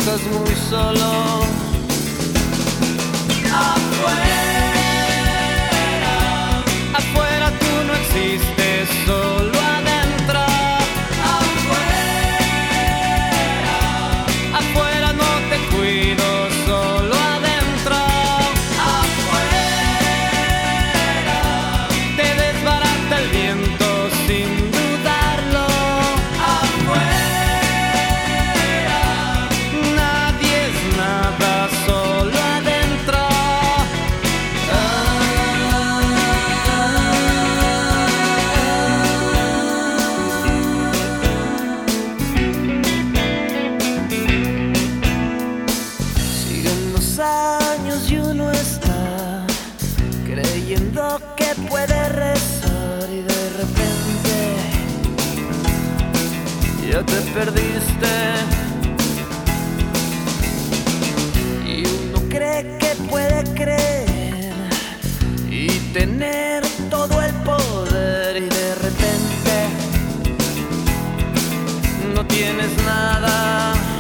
estás muy solo. Afuera, afuera tú no existes, solo adentro. Afuera, afuera no te cuido, solo adentro. Afuera, te desbarata el viento sin dudarlo. Afuera, nadie es nada, solo adentro. Siguen los años y uno está creyendo que puede rezar y de repente ya te perdiste. Y uno cree que puede creer y tener todo el poder y de repente no tienes nada.